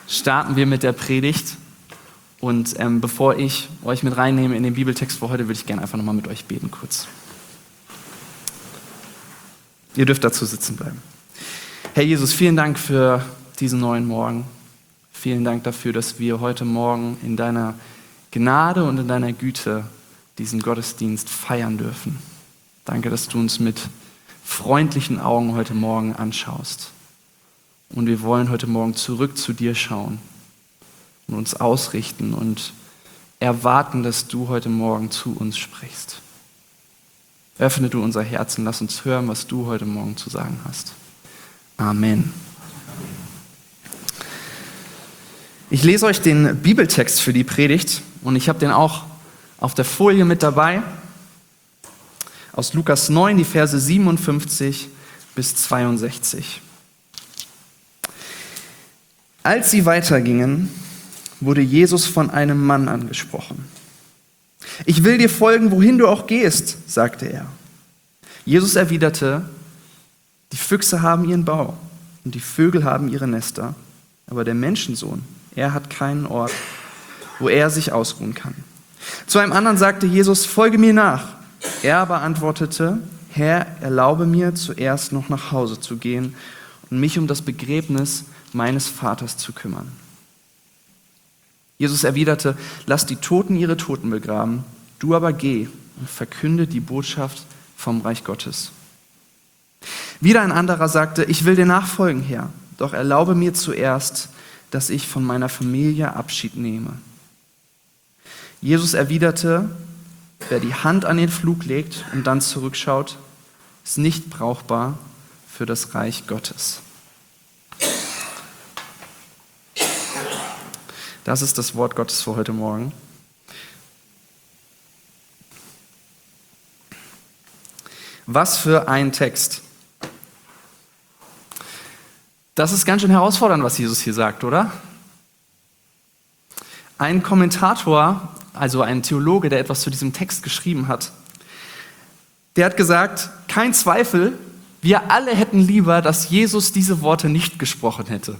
starten wir mit der Predigt. Und bevor ich euch mit reinnehme in den Bibeltext für heute, würde ich gerne einfach nochmal mit euch beten kurz. Ihr dürft dazu sitzen bleiben. Herr Jesus, vielen Dank für diesen neuen Morgen. Vielen Dank dafür, dass wir heute Morgen in deiner Gnade und in deiner Güte diesen Gottesdienst feiern dürfen. Danke, dass du uns mit freundlichen Augen heute Morgen anschaust. Und wir wollen heute Morgen zurück zu dir schauen und uns ausrichten und erwarten, dass du heute Morgen zu uns sprichst. Öffne du unser Herz und lass uns hören, was du heute Morgen zu sagen hast. Amen. Ich lese euch den Bibeltext für die Predigt und ich habe den auch auf der Folie mit dabei. Aus Lukas 9, die Verse 57 bis 62. Als sie weitergingen, wurde Jesus von einem Mann angesprochen. Ich will dir folgen, wohin du auch gehst, sagte er. Jesus erwiderte, die Füchse haben ihren Bau und die Vögel haben ihre Nester, aber der Menschensohn, er hat keinen Ort, wo er sich ausruhen kann. Zu einem anderen sagte Jesus, folge mir nach. Er aber antwortete, Herr, erlaube mir zuerst noch nach Hause zu gehen und mich um das Begräbnis meines Vaters zu kümmern. Jesus erwiderte, lass die Toten ihre Toten begraben, du aber geh und verkünde die Botschaft vom Reich Gottes. Wieder ein anderer sagte, ich will dir nachfolgen, Herr, doch erlaube mir zuerst, dass ich von meiner Familie Abschied nehme. Jesus erwiderte, wer die Hand an den Pflug legt und dann zurückschaut, ist nicht brauchbar für das Reich Gottes. Das ist das Wort Gottes für heute Morgen. Was für ein Text. Das ist ganz schön herausfordernd, was Jesus hier sagt, oder? Ein Kommentator, also ein Theologe, der etwas zu diesem Text geschrieben hat, der hat gesagt, kein Zweifel, wir alle hätten lieber, dass Jesus diese Worte nicht gesprochen hätte.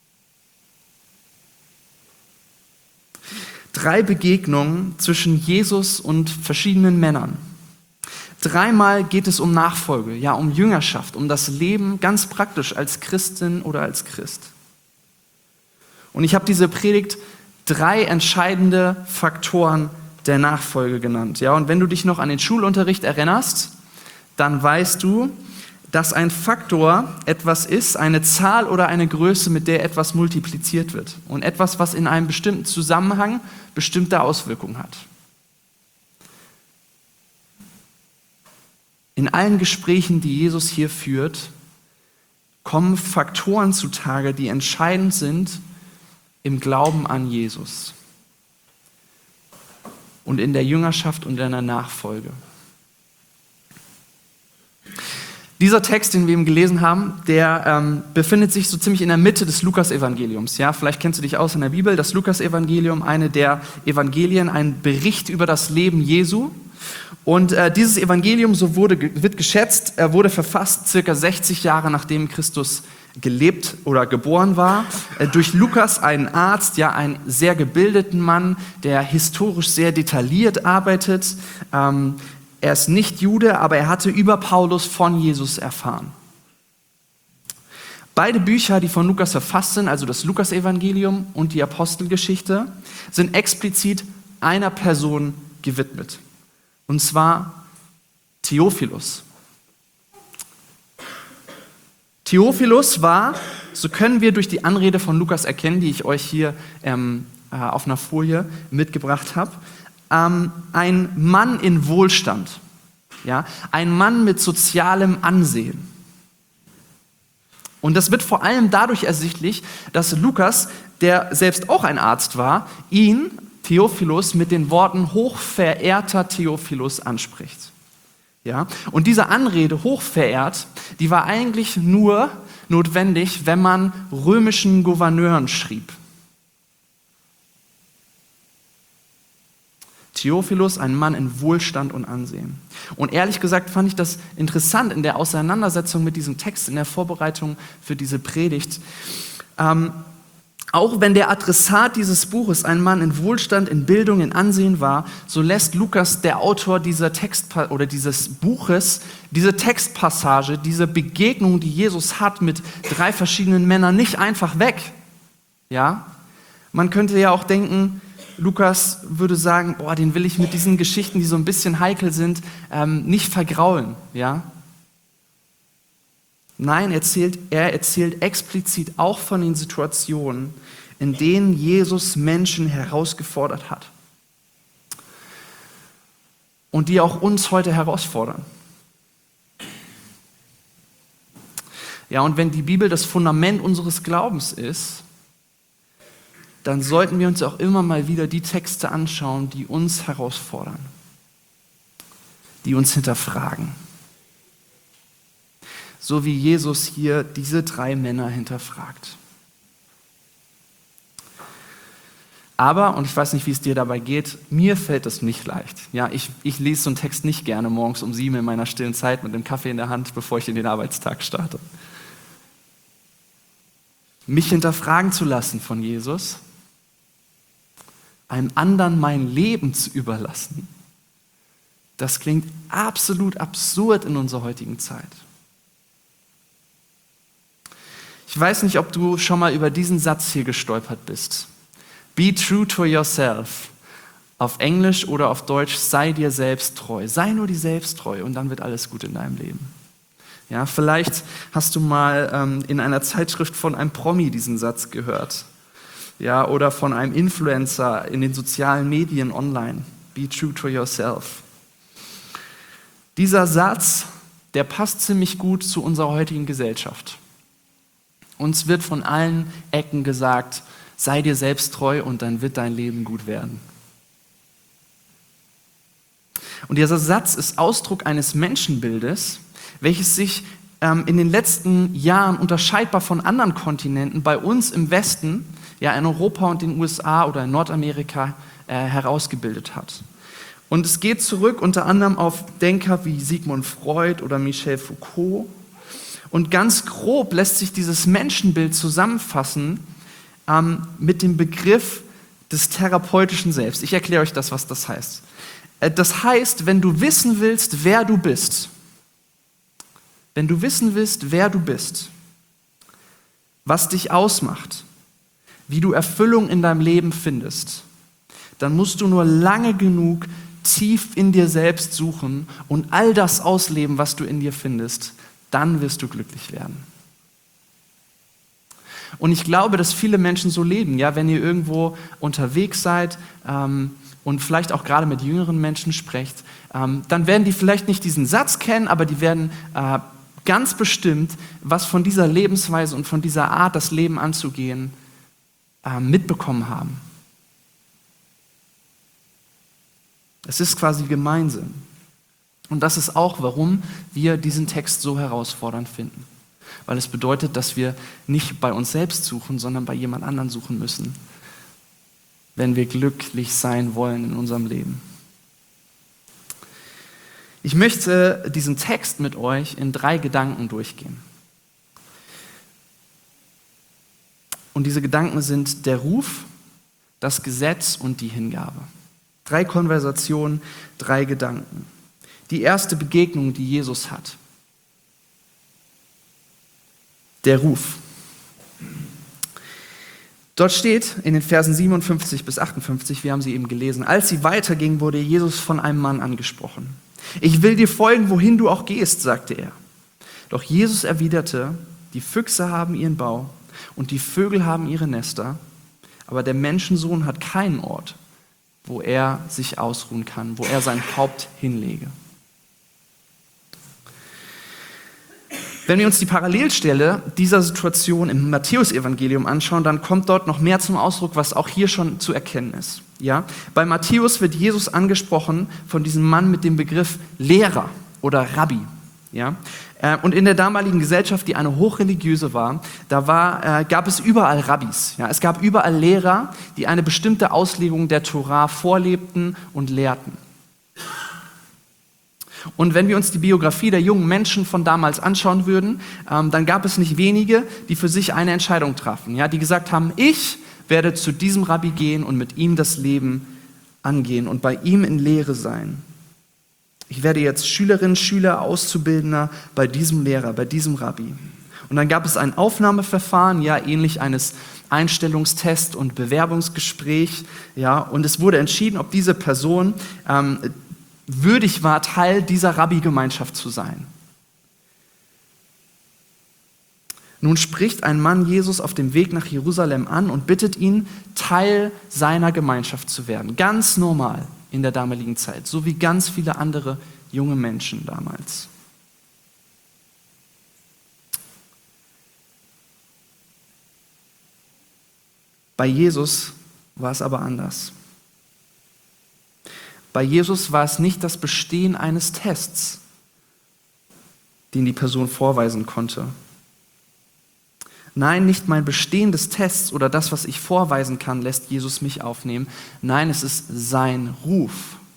3 Begegnungen zwischen Jesus und verschiedenen Männern. 3-mal geht es um Nachfolge, ja, um Jüngerschaft, um das Leben ganz praktisch als Christin oder als Christ. Und ich habe diese Predigt 3 entscheidende Faktoren der Nachfolge genannt. Ja, und wenn du dich noch an den Schulunterricht erinnerst, dann weißt du, dass ein Faktor etwas ist, eine Zahl oder eine Größe, mit der etwas multipliziert wird. Und etwas, was in einem bestimmten Zusammenhang bestimmte Auswirkungen hat. In allen Gesprächen, die Jesus hier führt, kommen Faktoren zutage, die entscheidend sind im Glauben an Jesus und in der Jüngerschaft und in der Nachfolge. Dieser Text, den wir eben gelesen haben, der befindet sich so ziemlich in der Mitte des Lukas-Evangeliums. Ja, vielleicht kennst du dich aus in der Bibel. Das Lukas-Evangelium, eine der Evangelien, ein Bericht über das Leben Jesu. Und dieses Evangelium, so wird geschätzt, wurde verfasst circa 60 Jahre nachdem Christus gelebt oder geboren war, durch Lukas, einen Arzt, ja, einen sehr gebildeten Mann, der historisch sehr detailliert arbeitet. Er ist nicht Jude, aber er hatte über Paulus von Jesus erfahren. Beide Bücher, die von Lukas verfasst sind, also das Lukas-Evangelium und die Apostelgeschichte, sind explizit einer Person gewidmet. Und zwar Theophilus. Theophilus war, so können wir durch die Anrede von Lukas erkennen, die ich euch hier auf einer Folie mitgebracht habe, ein Mann in Wohlstand, ja, ein Mann mit sozialem Ansehen. Und das wird vor allem dadurch ersichtlich, dass Lukas, der selbst auch ein Arzt war, ihn, Theophilus, mit den Worten hochverehrter Theophilus anspricht. Ja? Und diese Anrede, hochverehrt, die war eigentlich nur notwendig, wenn man römischen Gouverneuren schrieb. Theophilus, ein Mann in Wohlstand und Ansehen. Und ehrlich gesagt fand ich das interessant in der Auseinandersetzung mit diesem Text, in der Vorbereitung für diese Predigt, Auch wenn der Adressat dieses Buches ein Mann in Wohlstand, in Bildung, in Ansehen war, so lässt Lukas, der Autor dieses Buches, diese Textpassage, diese Begegnung, die Jesus hat mit 3 verschiedenen Männern, nicht einfach weg. Ja? Man könnte ja auch denken, Lukas würde sagen, den will ich mit diesen Geschichten, die so ein bisschen heikel sind, nicht vergraulen. Ja? Nein, er erzählt explizit auch von den Situationen, in denen Jesus Menschen herausgefordert hat. Und die auch uns heute herausfordern. Ja, und wenn die Bibel das Fundament unseres Glaubens ist, dann sollten wir uns auch immer mal wieder die Texte anschauen, die uns herausfordern, die uns hinterfragen. So wie Jesus hier diese 3 Männer hinterfragt. Aber, und ich weiß nicht, wie es dir dabei geht, mir fällt es nicht leicht. Ja, ich lese so einen Text nicht gerne morgens um 7 in meiner stillen Zeit mit dem Kaffee in der Hand, bevor ich in den Arbeitstag starte. Mich hinterfragen zu lassen von Jesus, einem anderen mein Leben zu überlassen, das klingt absolut absurd in unserer heutigen Zeit. Ich weiß nicht, ob du schon mal über diesen Satz hier gestolpert bist. Be true to yourself. Auf Englisch oder auf Deutsch, sei dir selbst treu. Sei nur dir selbst treu und dann wird alles gut in deinem Leben. Ja, vielleicht hast du mal in einer Zeitschrift von einem Promi diesen Satz gehört. Ja, oder von einem Influencer in den sozialen Medien online. Be true to yourself. Dieser Satz, der passt ziemlich gut zu unserer heutigen Gesellschaft. Uns wird von allen Ecken gesagt, sei dir selbst treu und dann wird dein Leben gut werden. Und dieser Satz ist Ausdruck eines Menschenbildes, welches sich in den letzten Jahren unterscheidbar von anderen Kontinenten bei uns im Westen, ja in Europa und den USA oder in Nordamerika herausgebildet hat. Und es geht zurück unter anderem auf Denker wie Sigmund Freud oder Michel Foucault. Und ganz grob lässt sich dieses Menschenbild zusammenfassen mit dem Begriff des therapeutischen Selbst. Ich erkläre euch das, was das heißt. Das heißt, wenn du wissen willst, wer du bist, was dich ausmacht, wie du Erfüllung in deinem Leben findest, dann musst du nur lange genug tief in dir selbst suchen und all das ausleben, was du in dir findest, dann wirst du glücklich werden. Und ich glaube, dass viele Menschen so leben, ja, wenn ihr irgendwo unterwegs seid und vielleicht auch gerade mit jüngeren Menschen sprecht, dann werden die vielleicht nicht diesen Satz kennen, aber die werden ganz bestimmt was von dieser Lebensweise und von dieser Art, das Leben anzugehen, mitbekommen haben. Es ist quasi Gemeinsinn. Und das ist auch, warum wir diesen Text so herausfordernd finden. Weil es bedeutet, dass wir nicht bei uns selbst suchen, sondern bei jemand anderem suchen müssen, wenn wir glücklich sein wollen in unserem Leben. Ich möchte diesen Text mit euch in 3 Gedanken durchgehen. Und diese Gedanken sind der Ruf, das Gesetz und die Hingabe. 3 Konversationen, 3 Gedanken. Die erste Begegnung, die Jesus hat. Der Ruf. Dort steht in den Versen 57 bis 58, wir haben sie eben gelesen, als sie weiterging, wurde Jesus von einem Mann angesprochen. Ich will dir folgen, wohin du auch gehst, sagte er. Doch Jesus erwiderte, die Füchse haben ihren Bau und die Vögel haben ihre Nester, aber der Menschensohn hat keinen Ort, wo er sich ausruhen kann, wo er sein Haupt hinlege. Wenn wir uns die Parallelstelle dieser Situation im Matthäus-Evangelium anschauen, dann kommt dort noch mehr zum Ausdruck, was auch hier schon zu erkennen ist. Ja? Bei Matthäus wird Jesus angesprochen von diesem Mann mit dem Begriff Lehrer oder Rabbi. Ja? Und in der damaligen Gesellschaft, die eine hochreligiöse war, gab es überall Rabbis. Ja? Es gab überall Lehrer, die eine bestimmte Auslegung der Tora vorlebten und lehrten. Und wenn wir uns die Biografie der jungen Menschen von damals anschauen würden, dann gab es nicht wenige, die für sich eine Entscheidung trafen, ja, die gesagt haben, ich werde zu diesem Rabbi gehen und mit ihm das Leben angehen und bei ihm in Lehre sein. Ich werde jetzt Schülerin, Schüler, Auszubildender bei diesem Lehrer, bei diesem Rabbi. Und dann gab es ein Aufnahmeverfahren, ja, ähnlich eines Einstellungstest und Bewerbungsgespräch, ja, und es wurde entschieden, ob diese Person würdig war, Teil dieser Rabbi-Gemeinschaft zu sein. Nun spricht ein Mann Jesus auf dem Weg nach Jerusalem an und bittet ihn, Teil seiner Gemeinschaft zu werden. Ganz normal in der damaligen Zeit, so wie ganz viele andere junge Menschen damals. Bei Jesus war es aber anders. Bei Jesus war es nicht das Bestehen eines Tests, den die Person vorweisen konnte. Nein, nicht mein Bestehen des Tests oder das, was ich vorweisen kann, lässt Jesus mich aufnehmen. Nein, es ist sein Ruf.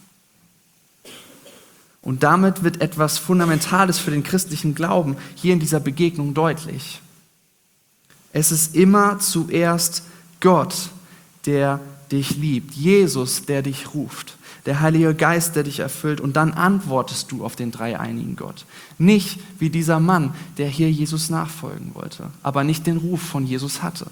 Und damit wird etwas Fundamentales für den christlichen Glauben hier in dieser Begegnung deutlich. Es ist immer zuerst Gott, der dich liebt, Jesus, der dich ruft, der Heilige Geist, der dich erfüllt, und dann antwortest du auf den dreieinigen Gott. Nicht wie dieser Mann, der hier Jesus nachfolgen wollte, aber nicht den Ruf von Jesus hatte.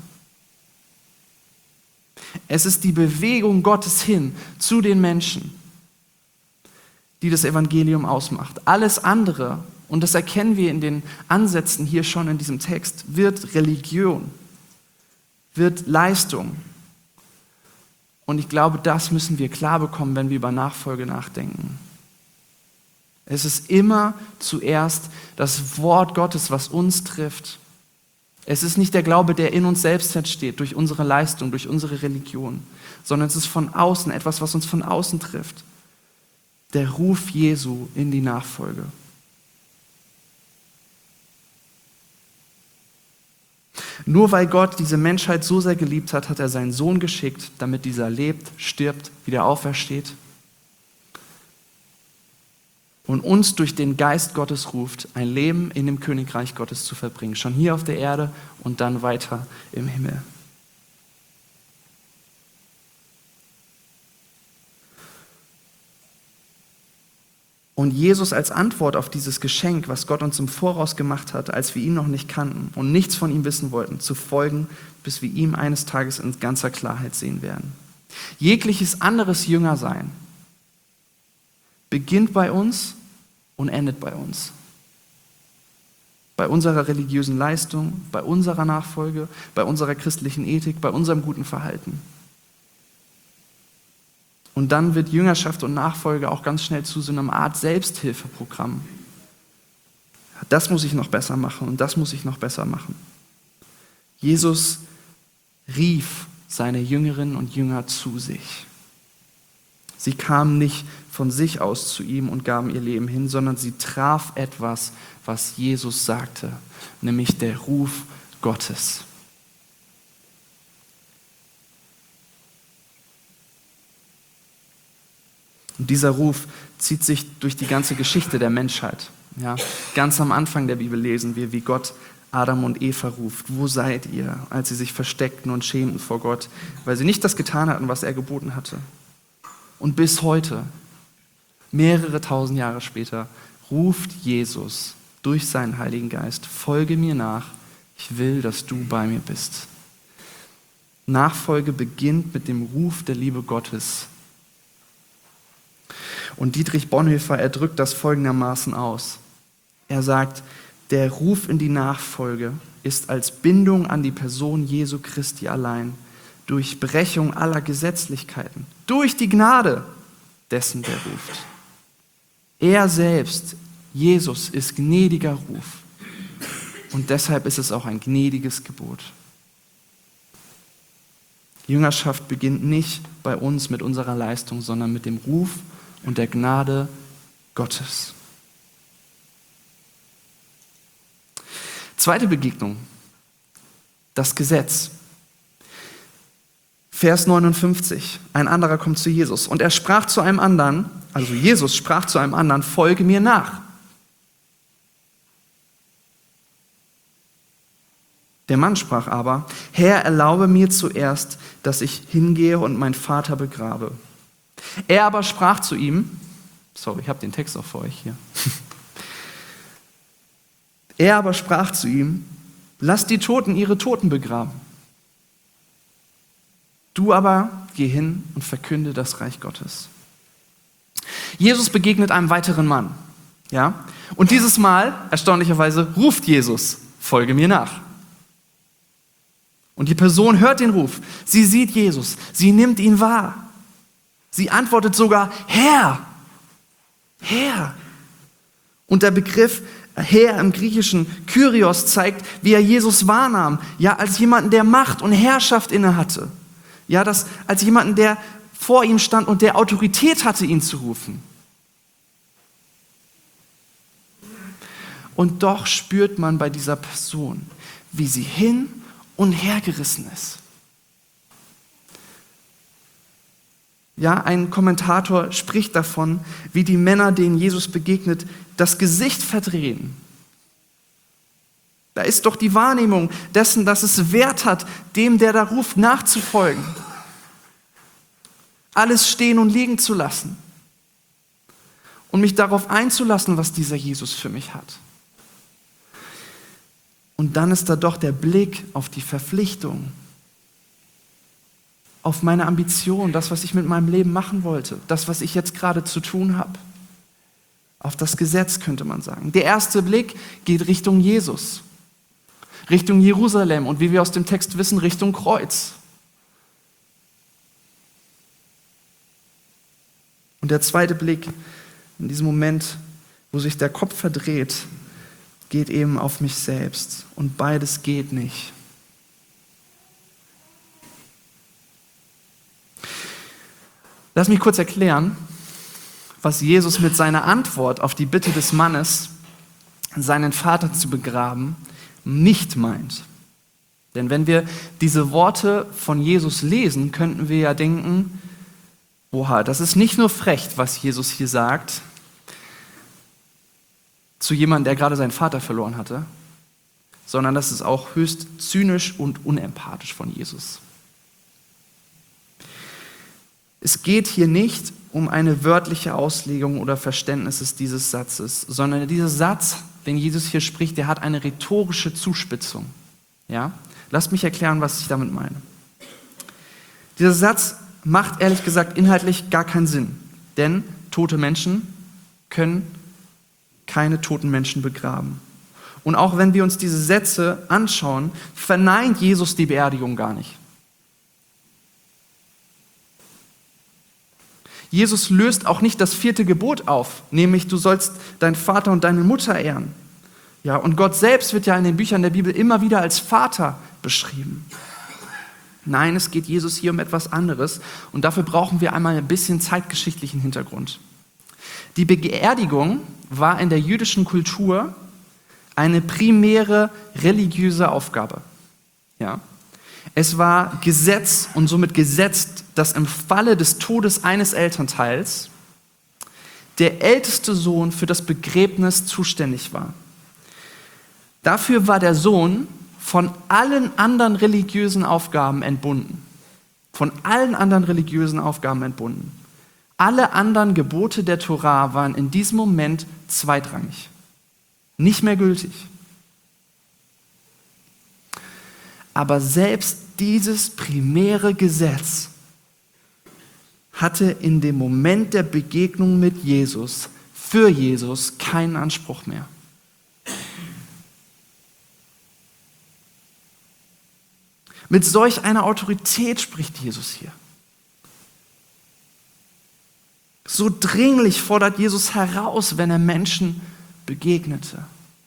Es ist die Bewegung Gottes hin zu den Menschen, die das Evangelium ausmacht. Alles andere, und das erkennen wir in den Ansätzen hier schon in diesem Text, wird Religion, wird Leistung. Und ich glaube, das müssen wir klar bekommen, wenn wir über Nachfolge nachdenken. Es ist immer zuerst das Wort Gottes, was uns trifft. Es ist nicht der Glaube, der in uns selbst entsteht, durch unsere Leistung, durch unsere Religion, sondern es ist von außen, etwas, was uns von außen trifft. Der Ruf Jesu in die Nachfolge. Nur weil Gott diese Menschheit so sehr geliebt hat, hat er seinen Sohn geschickt, damit dieser lebt, stirbt, wieder aufersteht und uns durch den Geist Gottes ruft, ein Leben in dem Königreich Gottes zu verbringen. Schon hier auf der Erde und dann weiter im Himmel. Und Jesus als Antwort auf dieses Geschenk, was Gott uns im Voraus gemacht hat, als wir ihn noch nicht kannten und nichts von ihm wissen wollten, zu folgen, bis wir ihm eines Tages in ganzer Klarheit sehen werden. Jegliches anderes Jüngersein beginnt bei uns und endet bei uns. Bei unserer religiösen Leistung, bei unserer Nachfolge, bei unserer christlichen Ethik, bei unserem guten Verhalten. Und dann wird Jüngerschaft und Nachfolge auch ganz schnell zu so einer Art Selbsthilfeprogramm. Das muss ich noch besser machen und das muss ich noch besser machen. Jesus rief seine Jüngerinnen und Jünger zu sich. Sie kamen nicht von sich aus zu ihm und gaben ihr Leben hin, sondern sie traf etwas, was Jesus sagte, nämlich der Ruf Gottes. Und dieser Ruf zieht sich durch die ganze Geschichte der Menschheit. Ja, ganz am Anfang der Bibel lesen wir, wie Gott Adam und Eva ruft. Wo seid ihr, als sie sich versteckten und schämten vor Gott, weil sie nicht das getan hatten, was er geboten hatte. Und bis heute, mehrere tausend Jahre später, ruft Jesus durch seinen Heiligen Geist, folge mir nach, ich will, dass du bei mir bist. Nachfolge beginnt mit dem Ruf der Liebe Gottes. Und Dietrich Bonhoeffer, er drückt das folgendermaßen aus. Er sagt, der Ruf in die Nachfolge ist als Bindung an die Person Jesu Christi allein, durch Brechung aller Gesetzlichkeiten, durch die Gnade dessen, der ruft. Er selbst, Jesus, ist gnädiger Ruf. Und deshalb ist es auch ein gnädiges Gebot. Jüngerschaft beginnt nicht bei uns mit unserer Leistung, sondern mit dem Ruf und der Gnade Gottes. Zweite Begegnung, das Gesetz. Vers 59, ein anderer kommt zu Jesus und er sprach zu einem anderen, also Jesus, sprach zu einem anderen: Folge mir nach. Der Mann sprach aber: Herr, erlaube mir zuerst, dass ich hingehe und meinen Vater begrabe. Er aber sprach zu ihm, sorry, ich habe den Text auch für euch hier. Er aber sprach zu ihm: Lass die Toten ihre Toten begraben. Du aber geh hin und verkünde das Reich Gottes. Jesus begegnet einem weiteren Mann. Ja? Und dieses Mal, erstaunlicherweise, ruft Jesus: Folge mir nach. Und die Person hört den Ruf. Sie sieht Jesus. Sie nimmt ihn wahr. Sie antwortet sogar: Herr, Herr. Und der Begriff Herr im Griechischen, Kyrios, zeigt, wie er Jesus wahrnahm. Ja, als jemanden, der Macht und Herrschaft innehatte. Ja, als jemanden, der vor ihm stand und der Autorität hatte, ihn zu rufen. Und doch spürt man bei dieser Person, wie sie hin und her gerissen ist. Ja, ein Kommentator spricht davon, wie die Männer, denen Jesus begegnet, das Gesicht verdrehen. Da ist doch die Wahrnehmung dessen, dass es Wert hat, dem, der da ruft, nachzufolgen. Alles stehen und liegen zu lassen. Und mich darauf einzulassen, was dieser Jesus für mich hat. Und dann ist da doch der Blick auf die Verpflichtung, auf meine Ambition, das, was ich mit meinem Leben machen wollte, das, was ich jetzt gerade zu tun habe. Auf das Gesetz, könnte man sagen. Der erste Blick geht Richtung Jesus, Richtung Jerusalem und wie wir aus dem Text wissen, Richtung Kreuz. Und der zweite Blick, in diesem Moment, wo sich der Kopf verdreht, geht eben auf mich selbst. Und beides geht nicht. Lass mich kurz erklären, was Jesus mit seiner Antwort auf die Bitte des Mannes, seinen Vater zu begraben, nicht meint. Denn wenn wir diese Worte von Jesus lesen, könnten wir ja denken: Oha, das ist nicht nur frech, was Jesus hier sagt, zu jemandem, der gerade seinen Vater verloren hatte, sondern das ist auch höchst zynisch und unempathisch von Jesus. Es geht hier nicht um eine wörtliche Auslegung oder Verständnis dieses Satzes, sondern dieser Satz, den Jesus hier spricht, der hat eine rhetorische Zuspitzung. Ja? Lasst mich erklären, was ich damit meine. Dieser Satz macht ehrlich gesagt inhaltlich gar keinen Sinn, denn tote Menschen können keine toten Menschen begraben. Und auch wenn wir uns diese Sätze anschauen, verneint Jesus die Beerdigung gar nicht. Jesus löst auch nicht das 4. Gebot auf, nämlich du sollst deinen Vater und deine Mutter ehren. Ja, und Gott selbst wird ja in den Büchern der Bibel immer wieder als Vater beschrieben. Nein, es geht Jesus hier um etwas anderes und dafür brauchen wir einmal ein bisschen zeitgeschichtlichen Hintergrund. Die Beerdigung war in der jüdischen Kultur eine primäre religiöse Aufgabe. Ja. Es war Gesetz und somit gesetzt, dass im Falle des Todes eines Elternteils der älteste Sohn für das Begräbnis zuständig war. Dafür war der Sohn von allen anderen religiösen Aufgaben entbunden. Von allen anderen religiösen Aufgaben entbunden. Alle anderen Gebote der Tora waren in diesem Moment zweitrangig. Nicht mehr gültig. Aber selbst dieses primäre Gesetz hatte in dem Moment der Begegnung mit Jesus, für Jesus, keinen Anspruch mehr. Mit solch einer Autorität spricht Jesus hier. So dringlich fordert Jesus heraus, wenn er Menschen begegnete.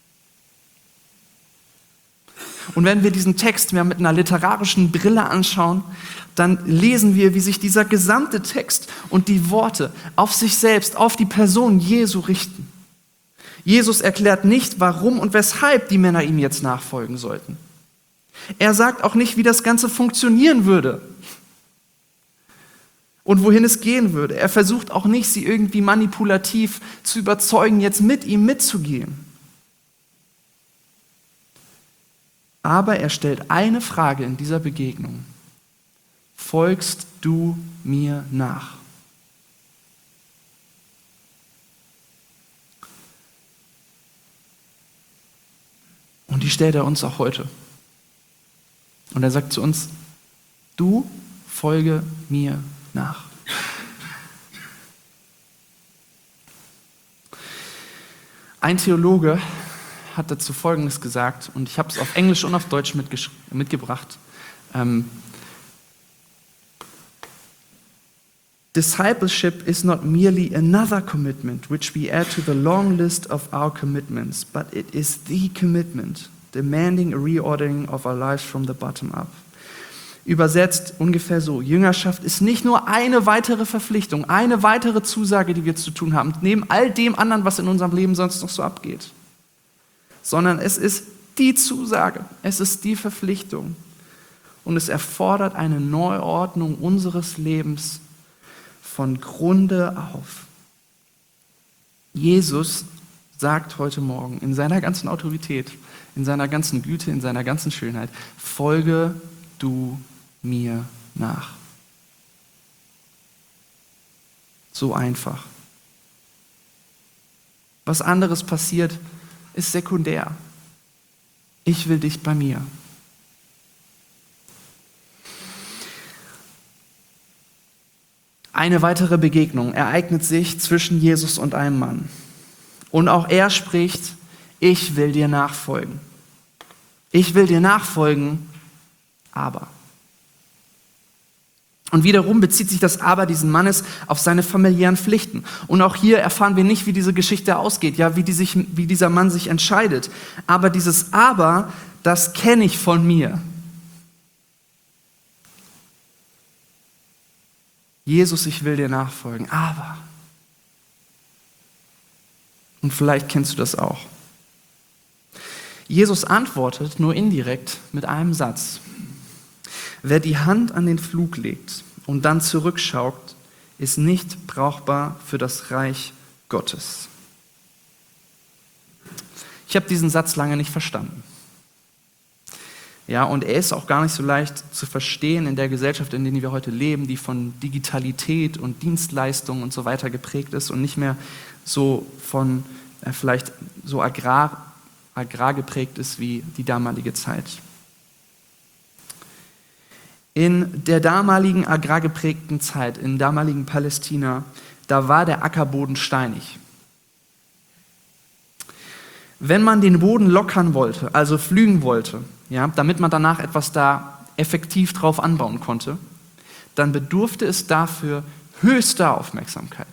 Und wenn wir diesen Text mehr mit einer literarischen Brille anschauen, dann lesen wir, wie sich dieser gesamte Text und die Worte auf sich selbst, auf die Person Jesu richten. Jesus erklärt nicht, warum und weshalb die Männer ihm jetzt nachfolgen sollten. Er sagt auch nicht, wie das Ganze funktionieren würde. und wohin es gehen würde. Er versucht auch nicht, sie irgendwie manipulativ zu überzeugen, jetzt mit ihm mitzugehen. Aber er stellt eine Frage in dieser Begegnung. Folgst du mir nach? Und die stellt er uns auch heute. Und er sagt zu uns, du folge mir nach. Ein Theologe hat dazu Folgendes gesagt, und ich habe es auf Englisch und auf Deutsch mitgebracht. Discipleship is not merely another commitment which we add to the long list of our commitments, but it is the commitment, demanding a reordering of our lives from the bottom up. Übersetzt ungefähr so: Jüngerschaft ist nicht nur eine weitere Verpflichtung, eine weitere Zusage, die wir zu tun haben, neben all dem anderen, was in unserem Leben sonst noch so abgeht, sondern es ist die Zusage, es ist die Verpflichtung und es erfordert eine Neuordnung unseres Lebens von Grunde auf. Jesus sagt heute Morgen in seiner ganzen Autorität, in seiner ganzen Güte, in seiner ganzen Schönheit: Folge du mir nach. So einfach. Was anderes passiert, ist sekundär. Ich will dich bei mir. Eine weitere Begegnung ereignet sich zwischen Jesus und einem Mann. Und auch er spricht: Ich will dir nachfolgen. Ich will dir nachfolgen, aber. Und wiederum bezieht sich das Aber diesen Mannes auf seine familiären Pflichten. Und auch hier erfahren wir nicht, wie diese Geschichte ausgeht, ja, wie dieser Mann sich entscheidet. Aber dieses Aber, das kenne ich von mir. Jesus, ich will dir nachfolgen, aber. Und vielleicht kennst du das auch. Jesus antwortet nur indirekt mit einem Satz. Wer die Hand an den Pflug legt und dann zurückschaut, ist nicht brauchbar für das Reich Gottes. Ich habe diesen Satz lange nicht verstanden. Ja, und er ist auch gar nicht so leicht zu verstehen in der Gesellschaft, in der wir heute leben, die von Digitalität und Dienstleistungen und so weiter geprägt ist und nicht mehr so von vielleicht so agrar geprägt ist wie die damalige Zeit. In der damaligen agrargeprägten Zeit, im damaligen Palästina, da war der Ackerboden steinig. Wenn man den Boden lockern wollte, also pflügen wollte, ja, damit man danach etwas da effektiv drauf anbauen konnte, dann bedurfte es dafür höchster Aufmerksamkeit.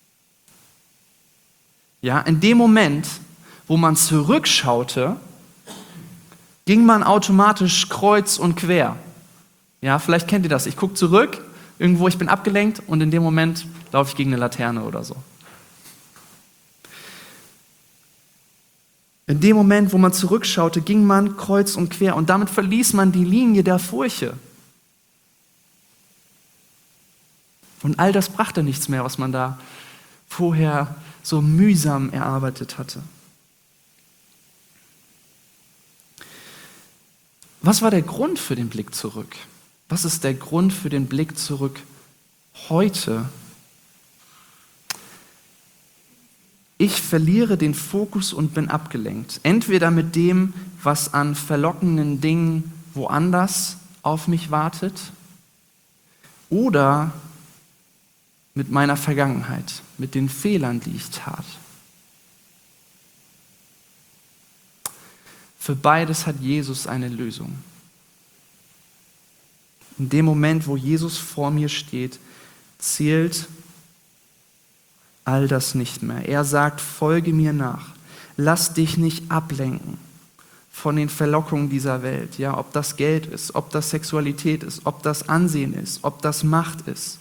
Ja, in dem Moment, wo man zurückschaute, ging man automatisch kreuz und quer. Ja, vielleicht kennt ihr das. Ich gucke zurück, irgendwo, ich bin abgelenkt und in dem Moment laufe ich gegen eine Laterne oder so. In dem Moment, wo man zurückschaute, ging man kreuz und quer und damit verließ man die Linie der Furche. Und all das brachte nichts mehr, was man da vorher so mühsam erarbeitet hatte. Was war der Grund für den Blick zurück? Was ist der Grund für den Blick zurück heute? Ich verliere den Fokus und bin abgelenkt. Entweder mit dem, was an verlockenden Dingen woanders auf mich wartet, oder mit meiner Vergangenheit, mit den Fehlern, die ich tat. Für beides hat Jesus eine Lösung. In dem Moment, wo Jesus vor mir steht, zählt all das nicht mehr. Er sagt: Folge mir nach. Lass dich nicht ablenken von den Verlockungen dieser Welt. Ja, ob das Geld ist, ob das Sexualität ist, ob das Ansehen ist, ob das Macht ist.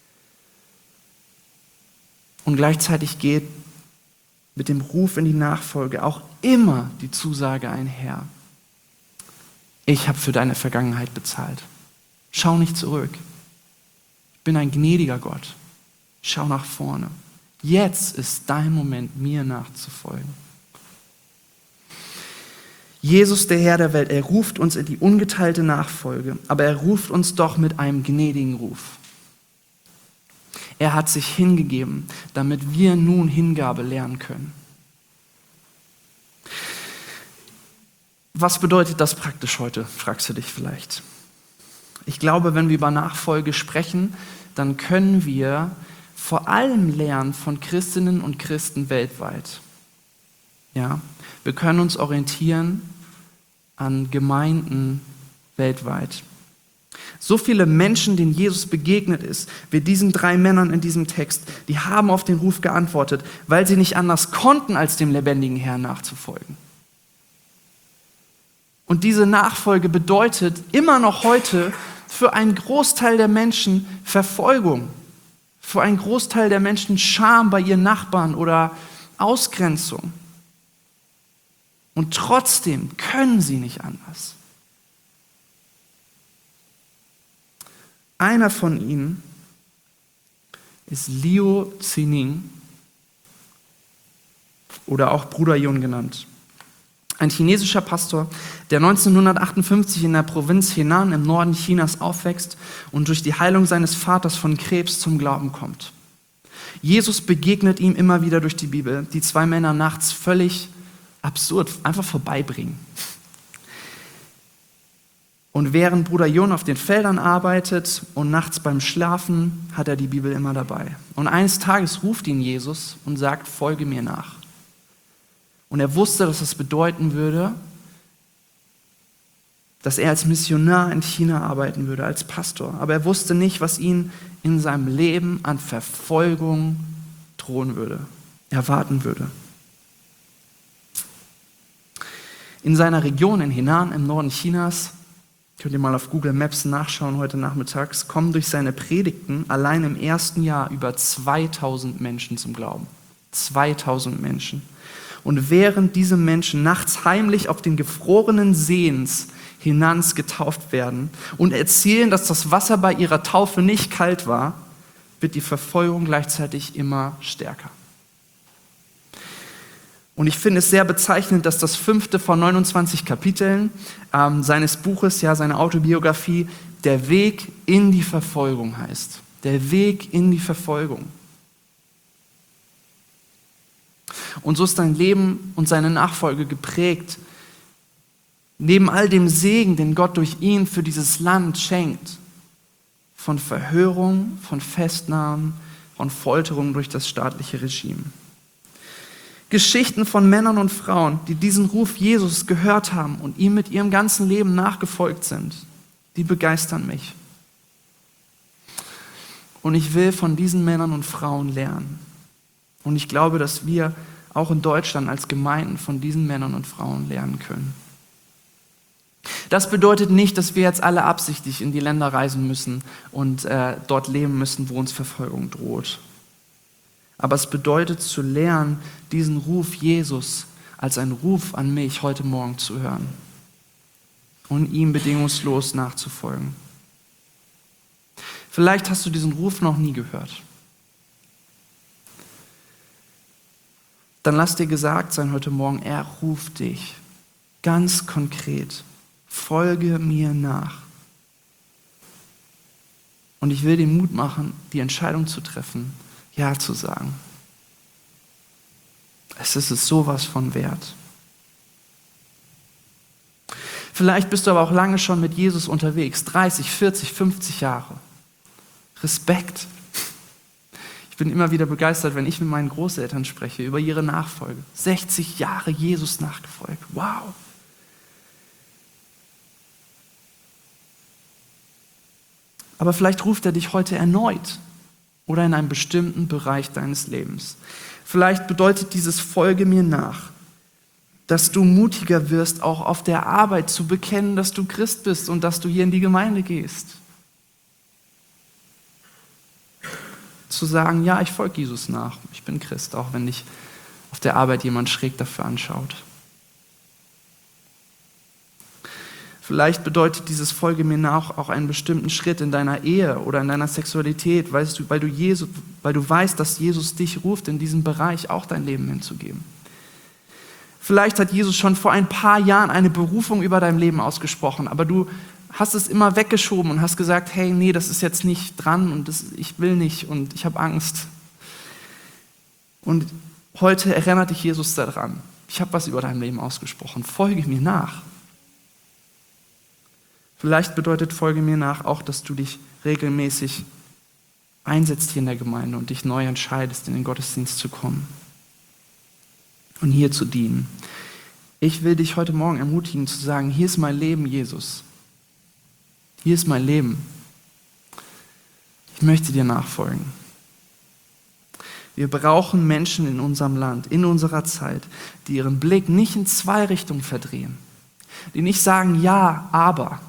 Und gleichzeitig geht mit dem Ruf in die Nachfolge auch immer die Zusage einher: Ich habe für deine Vergangenheit bezahlt. Schau nicht zurück. Ich bin ein gnädiger Gott. Schau nach vorne. Jetzt ist dein Moment, mir nachzufolgen. Jesus, der Herr der Welt, er ruft uns in die ungeteilte Nachfolge, aber er ruft uns doch mit einem gnädigen Ruf. Er hat sich hingegeben, damit wir nun Hingabe lernen können. Was bedeutet das praktisch heute, fragst du dich vielleicht. Ich glaube, wenn wir über Nachfolge sprechen, dann können wir vor allem lernen von Christinnen und Christen weltweit. Ja, wir können uns orientieren an Gemeinden weltweit. So viele Menschen, denen Jesus begegnet ist, wie diesen 3 Männern in diesem Text, die haben auf den Ruf geantwortet, weil sie nicht anders konnten, als dem lebendigen Herrn nachzufolgen. Und diese Nachfolge bedeutet immer noch heute für einen Großteil der Menschen Verfolgung, für einen Großteil der Menschen Scham bei ihren Nachbarn oder Ausgrenzung. Und trotzdem können sie nicht anders. Einer von ihnen ist Liu Zining oder auch Bruder Yun genannt. Ein chinesischer Pastor, der 1958 in der Provinz Henan im Norden Chinas aufwächst und durch die Heilung seines Vaters von Krebs zum Glauben kommt. Jesus begegnet ihm immer wieder durch die Bibel, die 2 Männer nachts völlig absurd einfach vorbeibringen. Und während Bruder Yun auf den Feldern arbeitet und nachts beim Schlafen, hat er die Bibel immer dabei. Und eines Tages ruft ihn Jesus und sagt, folge mir nach. Und er wusste, dass es bedeuten würde, dass er als Missionar in China arbeiten würde, als Pastor. Aber er wusste nicht, was ihn in seinem Leben an Verfolgung drohen würde, erwarten würde. In seiner Region in Henan im Norden Chinas, könnt ihr mal auf Google Maps nachschauen heute nachmittags, kommen durch seine Predigten allein im ersten Jahr über 2000 Menschen zum Glauben. 2000 Menschen. Und während diese Menschen nachts heimlich auf den gefrorenen Seen Henans getauft werden und erzählen, dass das Wasser bei ihrer Taufe nicht kalt war, wird die Verfolgung gleichzeitig immer stärker. Und ich finde es sehr bezeichnend, dass das 5. von 29 Kapiteln seines Buches, ja seine Autobiografie, der Weg in die Verfolgung heißt. Der Weg in die Verfolgung. Und so ist sein Leben und seine Nachfolge geprägt. Neben all dem Segen, den Gott durch ihn für dieses Land schenkt, von Verhörung, von Festnahmen, von Folterung durch das staatliche Regime. Geschichten von Männern und Frauen, die diesen Ruf Jesus gehört haben und ihm mit ihrem ganzen Leben nachgefolgt sind, die begeistern mich. Und ich will von diesen Männern und Frauen lernen. Und ich glaube, dass wir auch in Deutschland als Gemeinden von diesen Männern und Frauen lernen können. Das bedeutet nicht, dass wir jetzt alle absichtlich in die Länder reisen müssen und dort leben müssen, wo uns Verfolgung droht. Aber es bedeutet zu lernen, diesen Ruf Jesus als einen Ruf an mich heute Morgen zu hören und ihm bedingungslos nachzufolgen. Vielleicht hast du diesen Ruf noch nie gehört. Dann lass dir gesagt sein heute Morgen, er ruft dich ganz konkret. Folge mir nach. Und ich will dir Mut machen, die Entscheidung zu treffen, Ja zu sagen. Es ist sowas von wert. Vielleicht bist du aber auch lange schon mit Jesus unterwegs, 30, 40, 50 Jahre. Respekt. Ich bin immer wieder begeistert, wenn ich mit meinen Großeltern spreche über ihre Nachfolge. 60 Jahre Jesus nachgefolgt. Wow. Aber vielleicht ruft er dich heute erneut oder in einem bestimmten Bereich deines Lebens. Vielleicht bedeutet dieses Folge mir nach, dass du mutiger wirst, auch auf der Arbeit zu bekennen, dass du Christ bist und dass du hier in die Gemeinde gehst. Zu sagen, ja, ich folge Jesus nach, ich bin Christ, auch wenn dich auf der Arbeit jemand schräg dafür anschaut. Vielleicht bedeutet dieses Folge mir nach auch einen bestimmten Schritt in deiner Ehe oder in deiner Sexualität, weil du weißt, dass Jesus dich ruft, in diesem Bereich auch dein Leben hinzugeben. Vielleicht hat Jesus schon vor ein paar Jahren eine Berufung über dein Leben ausgesprochen, aber du hast es immer weggeschoben und hast gesagt, hey, nee, das ist jetzt nicht dran und ich will nicht und ich habe Angst. Und heute erinnert dich Jesus daran. Ich habe was über dein Leben ausgesprochen. Folge mir nach. Vielleicht bedeutet Folge mir nach auch, dass du dich regelmäßig einsetzt hier in der Gemeinde und dich neu entscheidest, in den Gottesdienst zu kommen und hier zu dienen. Ich will dich heute Morgen ermutigen zu sagen, hier ist mein Leben, Jesus. Hier ist mein Leben. Ich möchte dir nachfolgen. Wir brauchen Menschen in unserem Land, in unserer Zeit, die ihren Blick nicht in zwei Richtungen verdrehen. Die nicht sagen, ja, aber,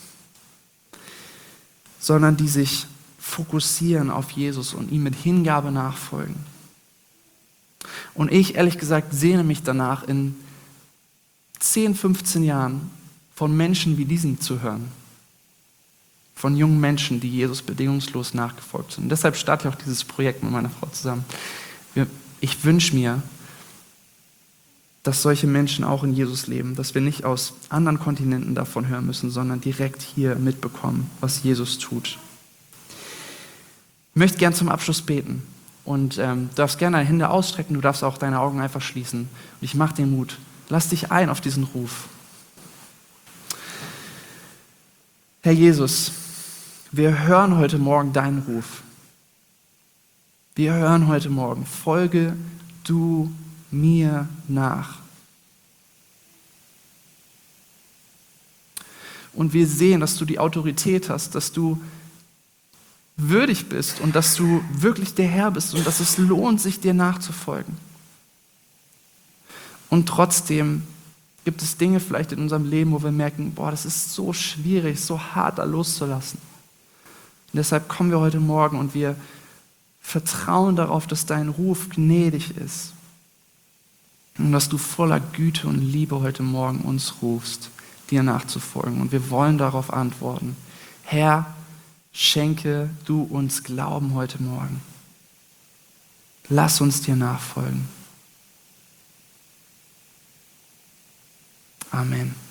sondern die sich fokussieren auf Jesus und ihm mit Hingabe nachfolgen. Und ich, ehrlich gesagt, sehne mich danach, in 10, 15 Jahren von Menschen wie diesen zu hören. Von jungen Menschen, die Jesus bedingungslos nachgefolgt sind. Und deshalb starte ich auch dieses Projekt mit meiner Frau zusammen. Ich wünsche mir, dass solche Menschen auch in Jesus leben, dass wir nicht aus anderen Kontinenten davon hören müssen, sondern direkt hier mitbekommen, was Jesus tut. Ich möchte gern zum Abschluss beten und du darfst gerne deine Hände ausstrecken, du darfst auch deine Augen einfach schließen. Und ich mache dir Mut. Lass dich ein auf diesen Ruf. Herr Jesus, wir hören heute Morgen deinen Ruf. Wir hören heute Morgen, folge du mir nach. Und wir sehen, dass du die Autorität hast, dass du würdig bist und dass du wirklich der Herr bist und dass es lohnt, sich dir nachzufolgen. Und trotzdem gibt es Dinge vielleicht in unserem Leben, wo wir merken, boah, das ist so schwierig, so hart, da loszulassen. Und deshalb kommen wir heute Morgen und wir vertrauen darauf, dass dein Ruf gnädig ist. Und dass du voller Güte und Liebe heute Morgen uns rufst, dir nachzufolgen. Und wir wollen darauf antworten. Herr, schenke du uns Glauben heute Morgen. Lass uns dir nachfolgen. Amen.